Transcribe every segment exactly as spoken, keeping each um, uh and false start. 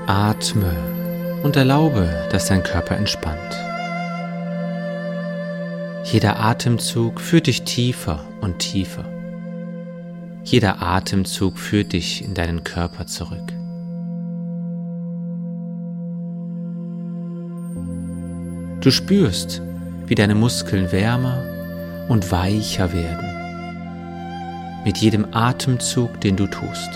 Atme und erlaube, dass dein Körper entspannt. Jeder Atemzug führt dich tiefer und tiefer. Jeder Atemzug führt dich in deinen Körper zurück. Du spürst, wie deine Muskeln wärmer und weicher werden, mit jedem Atemzug, den du tust.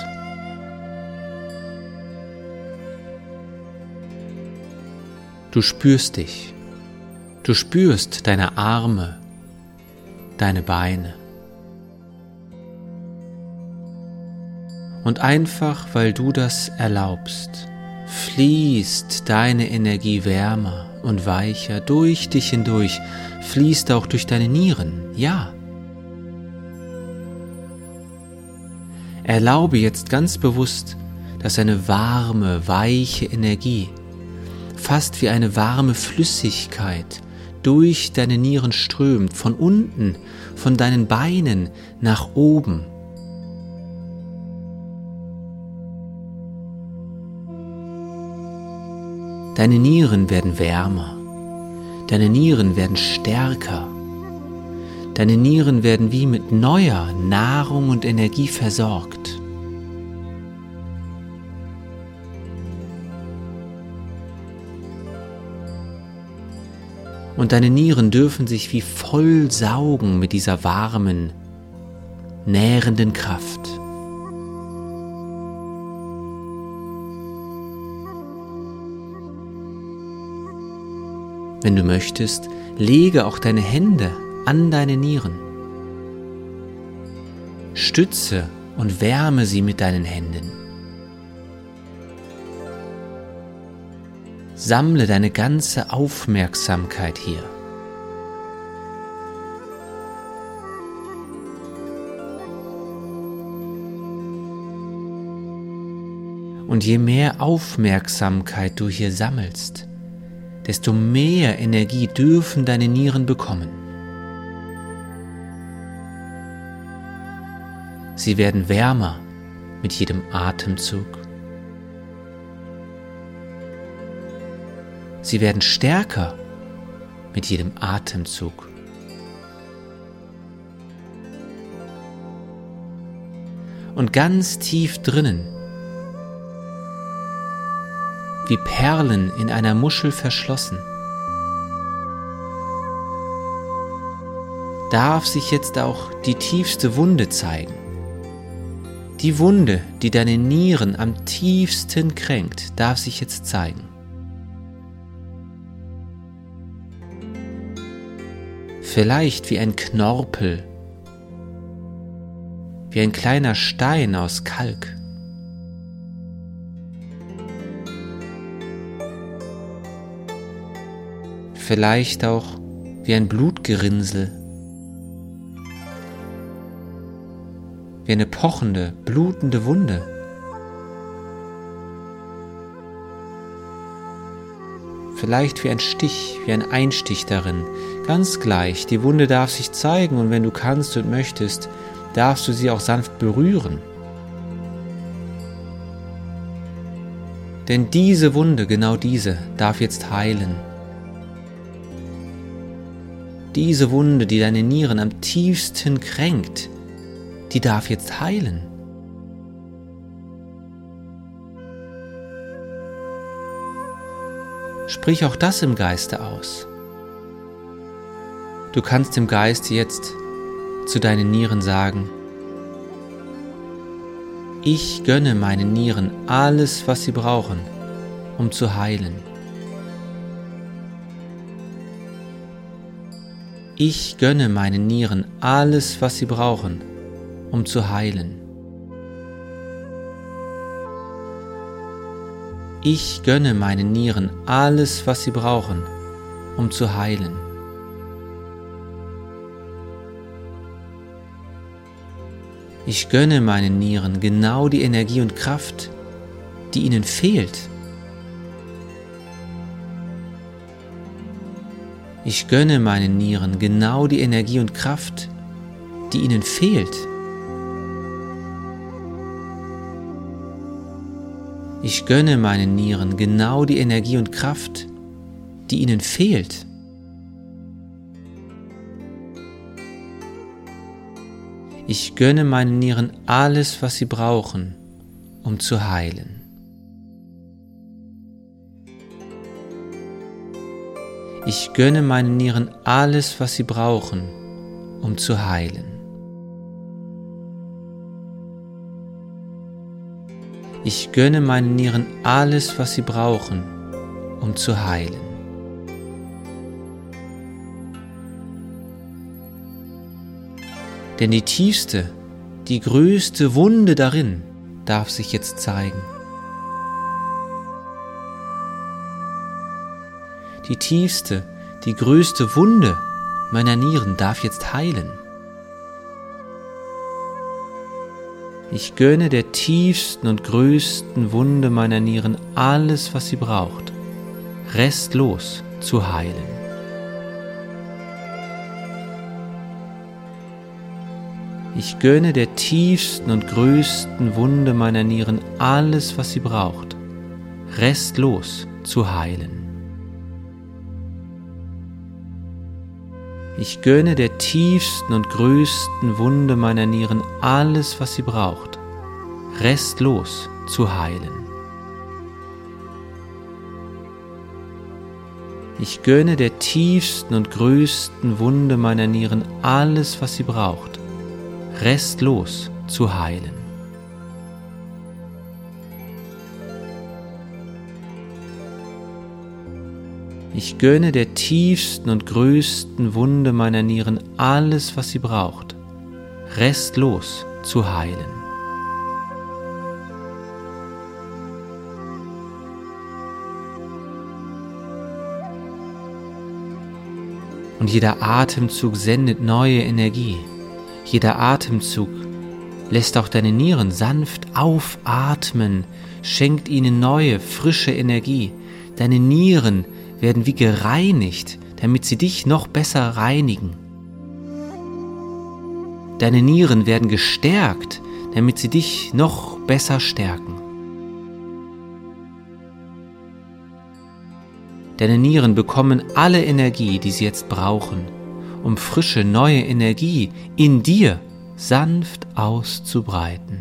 Du spürst dich, du spürst deine Arme, deine Beine. Und einfach, weil du das erlaubst, fließt deine Energie wärmer und weicher durch dich hindurch, fließt auch durch deine Nieren, ja. Erlaube jetzt ganz bewusst, dass eine warme, weiche Energie, fast wie eine warme Flüssigkeit, durch deine Nieren strömt, von unten, von deinen Beinen nach oben. Deine Nieren werden wärmer, deine Nieren werden stärker, deine Nieren werden wie mit neuer Nahrung und Energie versorgt. Und deine Nieren dürfen sich wie voll saugen mit dieser warmen, nährenden Kraft. Wenn du möchtest, lege auch deine Hände an deine Nieren. Stütze und wärme sie mit deinen Händen. Sammle deine ganze Aufmerksamkeit hier. Und je mehr Aufmerksamkeit du hier sammelst, desto mehr Energie dürfen deine Nieren bekommen. Sie werden wärmer mit jedem Atemzug. Sie werden stärker mit jedem Atemzug. Und ganz tief drinnen, wie Perlen in einer Muschel verschlossen, darf sich jetzt auch die tiefste Wunde zeigen. Die Wunde, die deine Nieren am tiefsten kränkt, darf sich jetzt zeigen. Vielleicht wie ein Knorpel, wie ein kleiner Stein aus Kalk. Vielleicht auch wie ein Blutgerinnsel, wie eine pochende, blutende Wunde. Vielleicht wie ein Stich, wie ein Einstich darin. Ganz gleich, die Wunde darf sich zeigen und wenn du kannst und möchtest, darfst du sie auch sanft berühren. Denn diese Wunde, genau diese, darf jetzt heilen. Diese Wunde, die deine Nieren am tiefsten kränkt, die darf jetzt heilen. Sprich auch das im Geiste aus. Du kannst im Geiste jetzt zu deinen Nieren sagen: Ich gönne meinen Nieren alles, was sie brauchen, um zu heilen. Ich gönne meinen Nieren alles, was sie brauchen, um zu heilen. Ich gönne meinen Nieren alles, was sie brauchen, um zu heilen. Ich gönne meinen Nieren genau die Energie und Kraft, die ihnen fehlt. Ich gönne meinen Nieren genau die Energie und Kraft, die ihnen fehlt. Ich gönne meinen Nieren genau die Energie und Kraft, die ihnen fehlt. Ich gönne meinen Nieren alles, was sie brauchen, um zu heilen. Ich gönne meinen Nieren alles, was sie brauchen, um zu heilen. Ich gönne meinen Nieren alles, was sie brauchen, um zu heilen. Denn die tiefste, die größte Wunde darin darf sich jetzt zeigen. Die tiefste, die größte Wunde meiner Nieren darf jetzt heilen. Ich gönne der tiefsten und größten Wunde meiner Nieren alles, was sie braucht, restlos zu heilen. Ich gönne der tiefsten und größten Wunde meiner Nieren alles, was sie braucht, restlos zu heilen. Ich gönne der tiefsten und größten Wunde meiner Nieren alles, was sie braucht, restlos zu heilen. Ich gönne der tiefsten und größten Wunde meiner Nieren alles, was sie braucht, restlos zu heilen. Ich gönne der tiefsten und größten Wunde meiner Nieren alles, was sie braucht, restlos zu heilen. Und jeder Atemzug sendet neue Energie. Jeder Atemzug lässt auch deine Nieren sanft aufatmen, schenkt ihnen neue, frische Energie. Deine Nieren werden wie gereinigt, damit sie dich noch besser reinigen. Deine Nieren werden gestärkt, damit sie dich noch besser stärken. Deine Nieren bekommen alle Energie, die sie jetzt brauchen, um frische, neue Energie in dir sanft auszubreiten.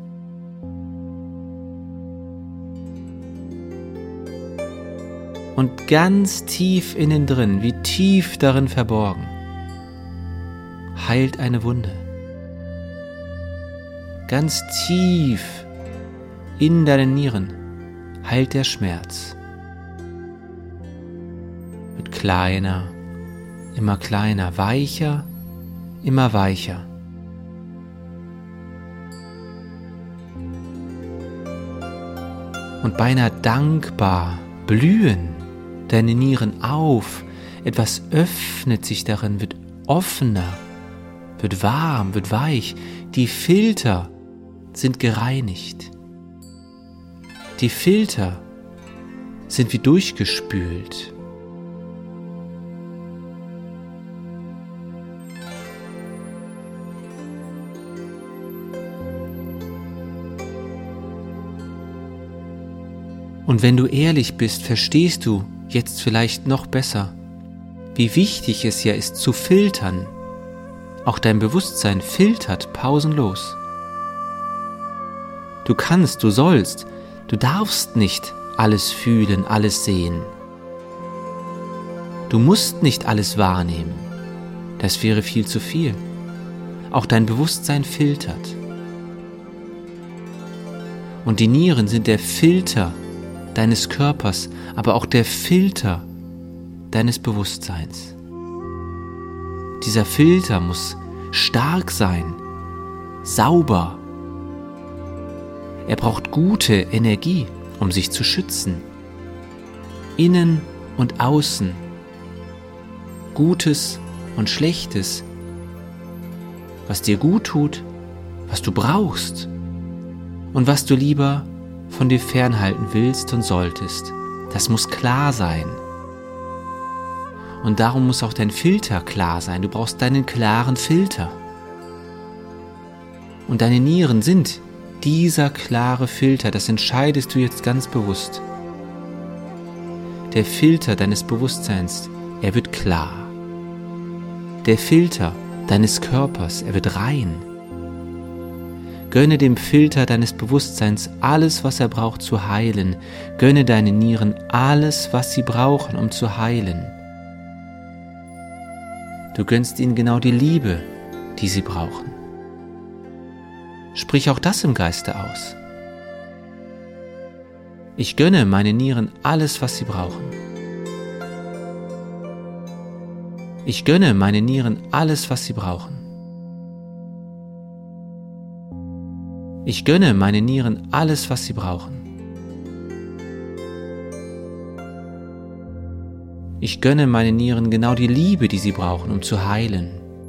Und ganz tief innen drin, wie tief darin verborgen, heilt eine Wunde. Ganz tief in deinen Nieren heilt der Schmerz. Wird kleiner, immer kleiner, weicher, immer weicher. Und beinahe dankbar blühen deine Nieren auf, etwas öffnet sich darin, wird offener, wird warm, wird weich. Die Filter sind gereinigt. Die Filter sind wie durchgespült. Und wenn du ehrlich bist, verstehst du jetzt vielleicht noch besser, wie wichtig es ja ist zu filtern. Auch dein Bewusstsein filtert pausenlos. Du kannst, du sollst, du darfst nicht alles fühlen, alles sehen. Du musst nicht alles wahrnehmen. Das wäre viel zu viel. Auch dein Bewusstsein filtert. Und die Nieren sind der Filter deines Körpers, aber auch der Filter deines Bewusstseins. Dieser Filter muss stark sein, sauber. Er braucht gute Energie, um sich zu schützen. Innen und außen. Gutes und Schlechtes. Was dir gut tut, was du brauchst und was du lieber von dir fernhalten willst und solltest. Das muss klar sein. Und darum muss auch dein Filter klar sein. Du brauchst deinen klaren Filter. Und deine Nieren sind Dieser klare Filter, das entscheidest du jetzt ganz bewusst. Der Filter deines Bewusstseins, er wird klar. Der Filter deines Körpers, er wird rein. Gönne dem Filter deines Bewusstseins alles, was er braucht zu heilen. Gönne deinen Nieren alles, was sie brauchen, um zu heilen. Du gönnst ihnen genau die Liebe, die sie brauchen. Sprich auch das im Geiste aus. Ich gönne meinen Nieren alles, was sie brauchen. Ich gönne meinen Nieren alles, was sie brauchen. Ich gönne meinen Nieren alles, was sie brauchen. Ich gönne meinen Nieren genau die Liebe, die sie brauchen, um zu heilen.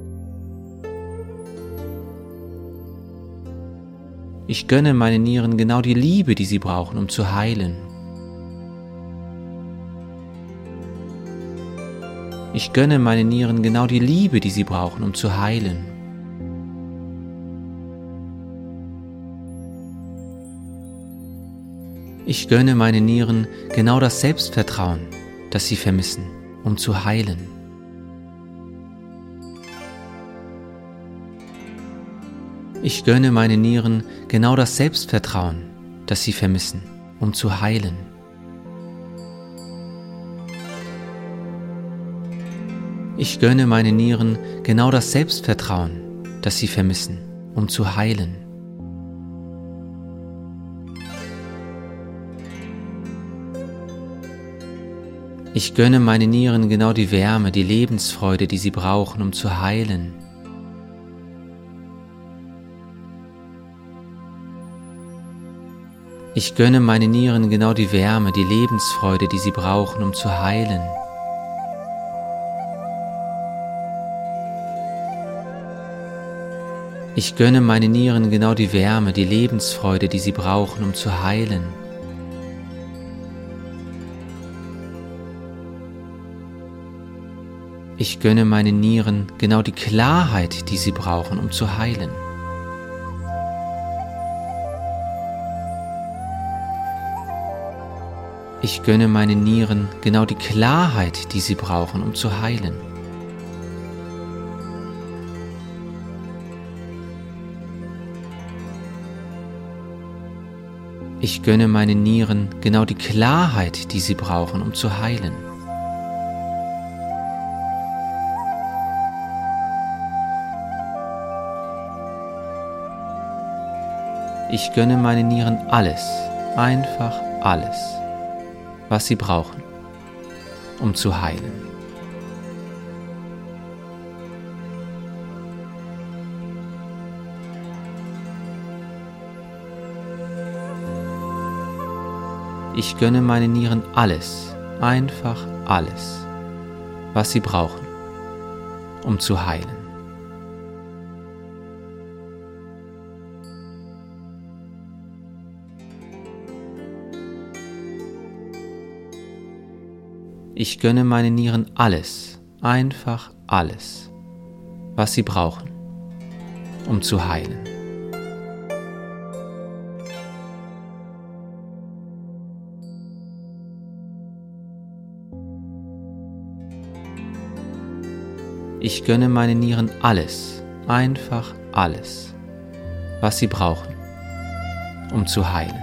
Ich gönne meinen Nieren genau die Liebe, die sie brauchen, um zu heilen. Ich gönne meinen Nieren genau die Liebe, die sie brauchen, um zu heilen. Ich gönne meinen Nieren genau das Selbstvertrauen, das sie vermissen, um zu heilen. Ich gönne meinen Nieren genau das Selbstvertrauen, das sie vermissen, um zu heilen. Ich gönne meinen Nieren genau das Selbstvertrauen, das sie vermissen, um zu heilen. Ich gönne meinen Nieren genau die Wärme, die Lebensfreude, die sie brauchen, um zu heilen. Ich gönne meinen Nieren genau die Wärme, die Lebensfreude, die sie brauchen, um zu heilen. Ich gönne meinen Nieren genau die Wärme, die Lebensfreude, die sie brauchen, um zu heilen. Ich gönne meinen Nieren genau die Klarheit, die sie brauchen, um zu heilen. Ich gönne meinen Nieren genau die Klarheit, die sie brauchen, um zu heilen. Ich gönne meinen Nieren genau die Klarheit, die sie brauchen, um zu heilen. Ich gönne meinen Nieren alles, einfach alles, was sie brauchen, um zu heilen. Ich gönne meinen Nieren alles, einfach alles, was sie brauchen, um zu heilen. Ich gönne meinen Nieren alles, einfach alles, was sie brauchen, um zu heilen. Ich gönne meinen Nieren alles, einfach alles, was sie brauchen, um zu heilen.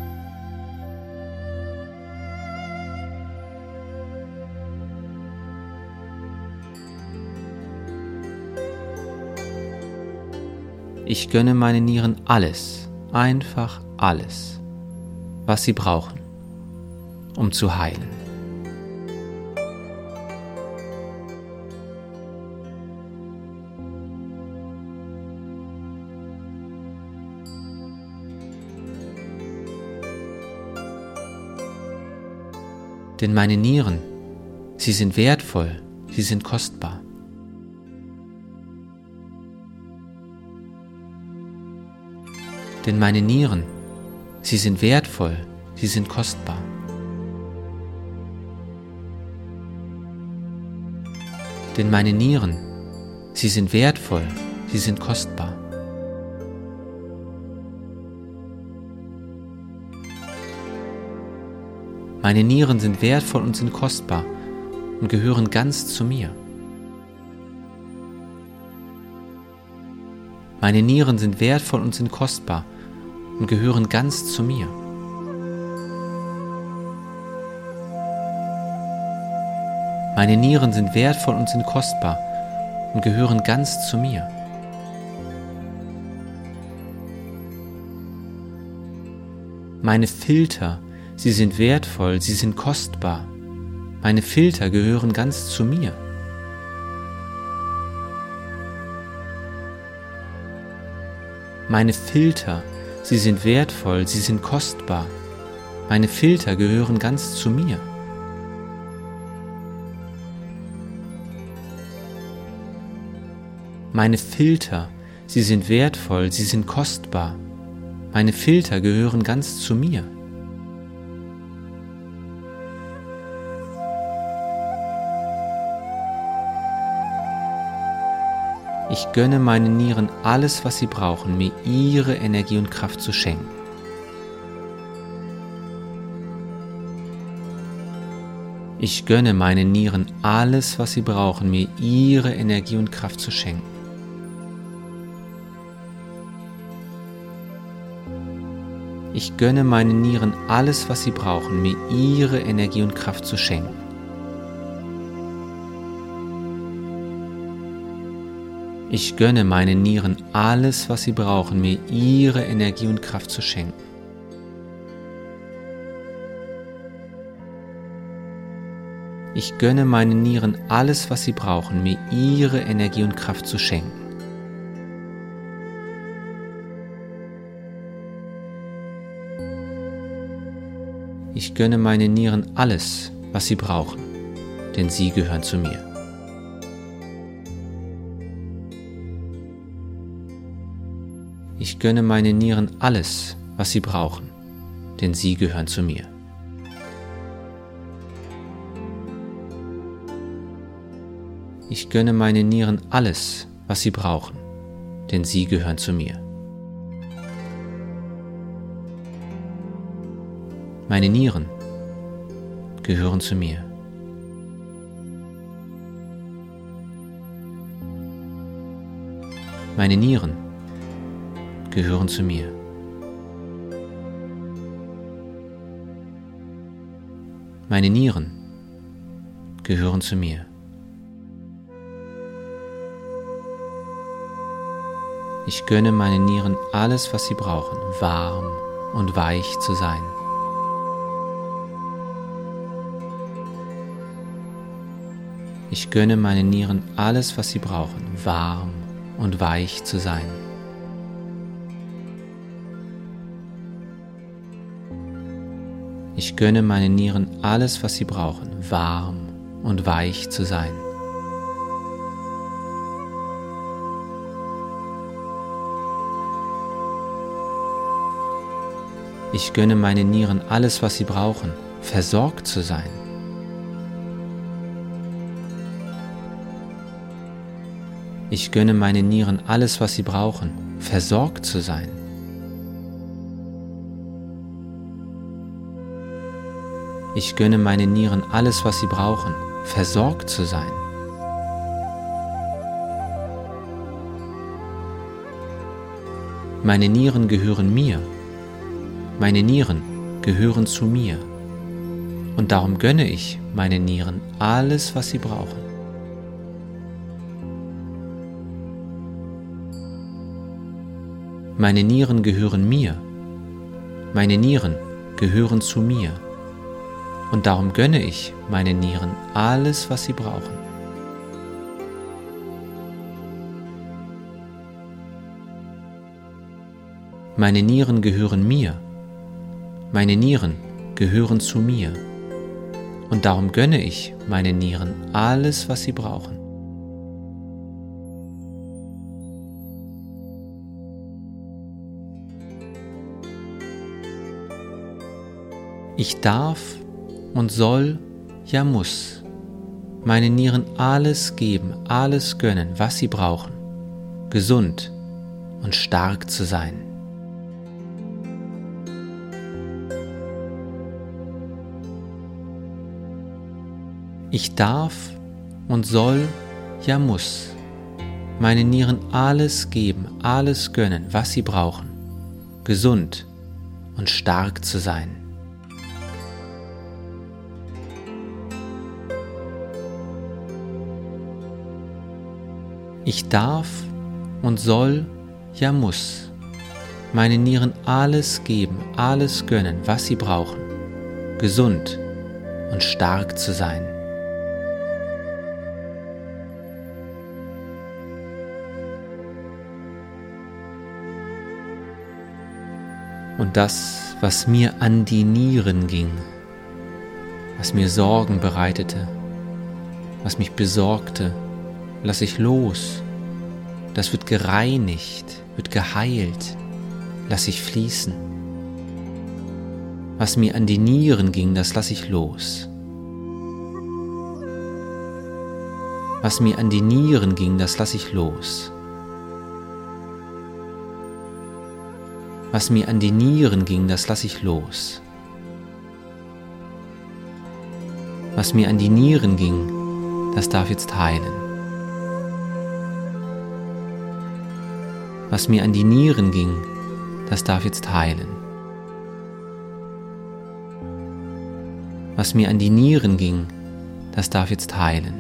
Ich gönne meinen Nieren alles, einfach alles, was sie brauchen, um zu heilen. Denn meine Nieren, sie sind wertvoll, sie sind kostbar. Denn meine Nieren, sie sind wertvoll, sie sind kostbar. Denn meine Nieren, sie sind wertvoll, sie sind kostbar. Meine Nieren sind wertvoll und sind kostbar und gehören ganz zu mir. Meine Nieren sind wertvoll und sind kostbar und gehören ganz zu mir. Meine Nieren sind wertvoll und sind kostbar und gehören ganz zu mir. Meine Filter, sie sind wertvoll, sie sind kostbar. Meine Filter gehören ganz zu mir. Meine Filter, sie sind wertvoll, sie sind kostbar. Meine Filter gehören ganz zu mir. Meine Filter, sie sind wertvoll, sie sind kostbar. Meine Filter gehören ganz zu mir. Ich gönne meinen Nieren alles, was sie brauchen, mir ihre Energie und Kraft zu schenken. Ich gönne meinen Nieren alles, was sie brauchen, mir ihre Energie und Kraft zu schenken. Ich gönne meinen Nieren alles, was sie brauchen, mir ihre Energie und Kraft zu schenken. Ich gönne meinen Nieren alles, was sie brauchen, mir ihre Energie und Kraft zu schenken. Ich gönne meinen Nieren alles, was sie brauchen, mir ihre Energie und Kraft zu schenken. Ich gönne meinen Nieren alles, was sie brauchen, denn sie gehören zu mir. Ich gönne meinen Nieren alles, was sie brauchen, denn sie gehören zu mir. Ich gönne meinen Nieren alles, was sie brauchen, denn sie gehören zu mir. Meine Nieren gehören zu mir. Meine Nieren gehören zu mir. Meine Nieren gehören zu mir. Ich gönne meinen Nieren alles, was sie brauchen, warm und weich zu sein. Ich gönne meinen Nieren alles, was sie brauchen, warm und weich zu sein. Ich gönne meinen Nieren alles, was sie brauchen, warm und weich zu sein. Ich gönne meinen Nieren alles, was sie brauchen, versorgt zu sein. Ich gönne meinen Nieren alles, was sie brauchen, versorgt zu sein. Ich gönne meinen Nieren alles, was sie brauchen, versorgt zu sein. Meine Nieren gehören mir. Meine Nieren gehören zu mir. Und darum gönne ich meinen Nieren alles, was sie brauchen. Meine Nieren gehören mir. Meine Nieren gehören zu mir. Und darum gönne ich meinen Nieren alles, was sie brauchen. Meine Nieren gehören mir. Meine Nieren gehören zu mir. Und darum gönne ich meinen Nieren alles, was sie brauchen. Ich darf und soll, ja muss, meinen Nieren alles geben, alles gönnen, was sie brauchen, gesund und stark zu sein. Ich darf und soll, ja muss, meinen Nieren alles geben, alles gönnen, was sie brauchen, gesund und stark zu sein. Ich darf und soll, ja muss, meinen Nieren alles geben, alles gönnen, was sie brauchen, gesund und stark zu sein. Und das, was mir an die Nieren ging, was mir Sorgen bereitete, was mich besorgte, lasse ich los. Das wird gereinigt, wird geheilt, lasse ich fließen. Was mir an die Nieren ging, das lasse ich los. Was mir an die Nieren ging, das lasse ich los. Was mir an die Nieren ging, das lasse ich los. Was mir an die Nieren ging, das darf jetzt heilen. Was mir an die Nieren ging, das darf jetzt heilen. Was mir an die Nieren ging, das darf jetzt heilen.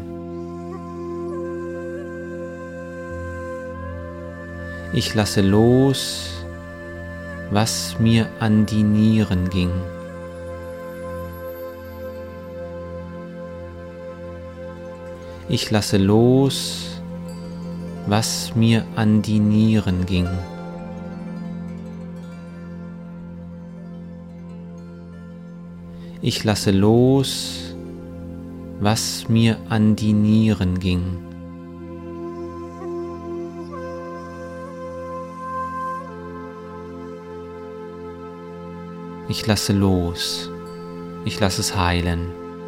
Ich lasse los, was mir an die Nieren ging. Ich lasse los, was mir an die Nieren ging. Ich lasse los, was mir an die Nieren ging. Ich lasse los, ich lasse es heilen.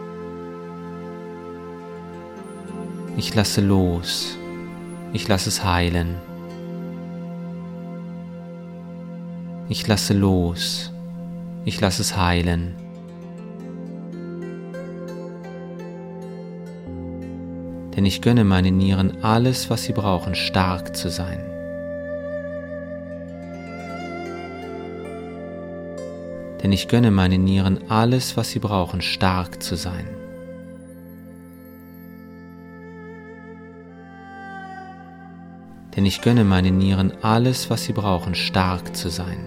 Ich lasse los, ich lasse es heilen. Ich lasse los, ich lasse es heilen. Denn ich gönne meinen Nieren alles, was sie brauchen, stark zu sein. Denn ich gönne meinen Nieren alles, was sie brauchen, stark zu sein. Denn ich gönne meinen Nieren alles, was sie brauchen, stark zu sein.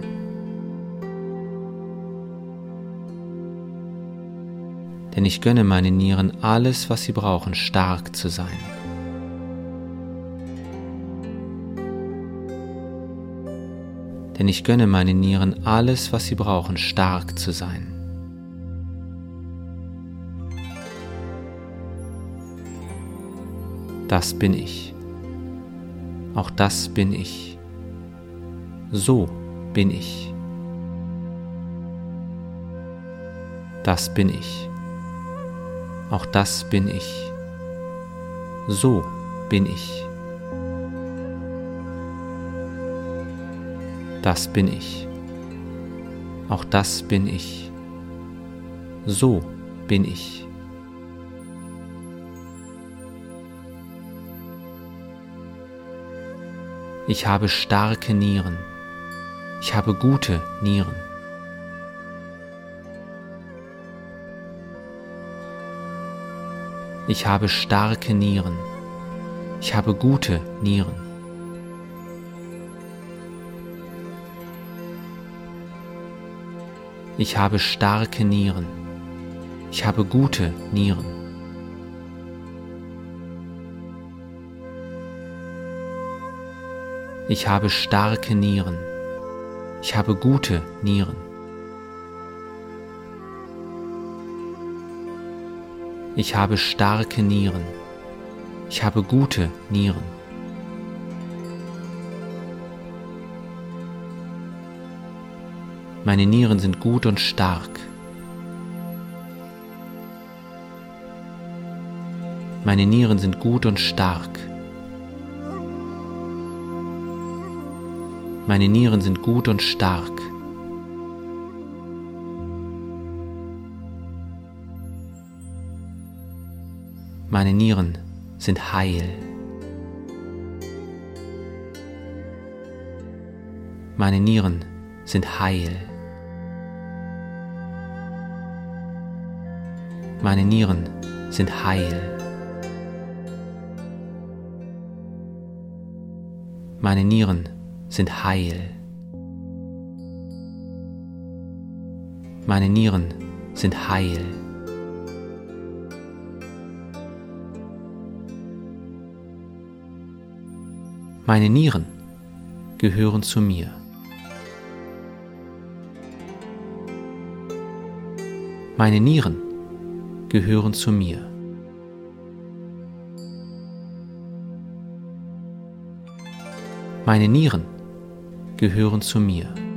Denn ich gönne meinen Nieren alles, was sie brauchen, stark zu sein. Denn ich gönne meinen Nieren alles, was sie brauchen, stark zu sein. Das bin ich. Auch das bin ich. So bin ich. Das bin ich. Auch das bin ich. So bin ich. Das bin ich. Auch das bin ich. So bin ich. Ich habe starke Nieren. Ich habe gute Nieren. Ich habe starke Nieren. Ich habe gute Nieren. Ich habe starke Nieren. Ich habe gute Nieren. Ich habe starke Nieren. Ich habe gute Nieren. Ich habe starke Nieren. Ich habe gute Nieren. Meine Nieren sind gut und stark. Meine Nieren sind gut und stark. Meine Nieren sind gut und stark. Meine Nieren sind heil. Meine Nieren sind heil. Meine Nieren sind heil. Meine Nieren sind heil. Meine Nieren sind heil. Meine Nieren gehören zu mir. Meine Nieren gehören zu mir. Meine Nieren gehören zu mir.